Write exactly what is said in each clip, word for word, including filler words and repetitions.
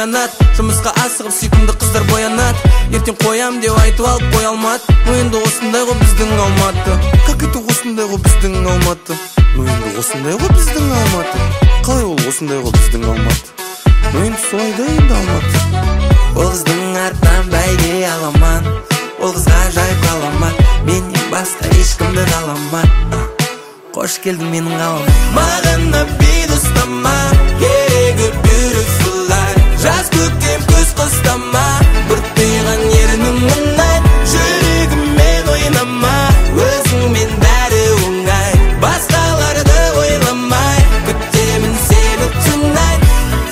оянат. Жұмысқа асығып сүйкімді қыздар боянат. Ертең қоям деп айтып алып қоя алмады. Ну енді осындай ғой біздің Алматы. Как это осындай ғой біздің Алматы? Ну енді осындай ғой біздің Алматы. Қалай ол осындай ғой біздің Алматы? Ну енді солай да енді Алматы. Ол қыздың артынан бәйге аламан, ол қызға жайып қаламан, менен басқа ешкімді қаламан. Қош келдің менің қалам. Маған да бейді ұстама, керегі beautiful life. Жаз көктем күз қыстама, бұртиған ерінің мұнай. Жүрегіммен ойнама, өзіңмен бәрі оңай. Басқаларды ойламай, күтемін сені tonight.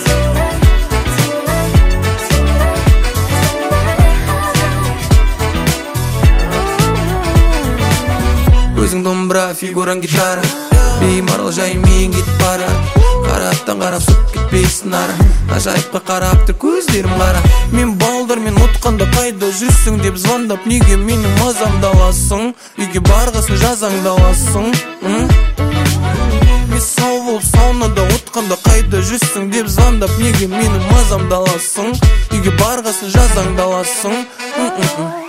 Өзің домбыра, фигураң гитара, беймарал жай мен кетіп бара. Қараттан қарап сұп кетпейсін ара. Ажайыпқа қарап тұр көздерім қара. Мен балдармен отқанда қайда жүрсің деп звондап, неге менің мазамды аласың? Үйге барғасын жазаңды аласың. Мен сау болып саунада отқанда қайда жүрсің деп звондап, неге менің мазамды аласың? Үйге барғасын жазаңды аласың.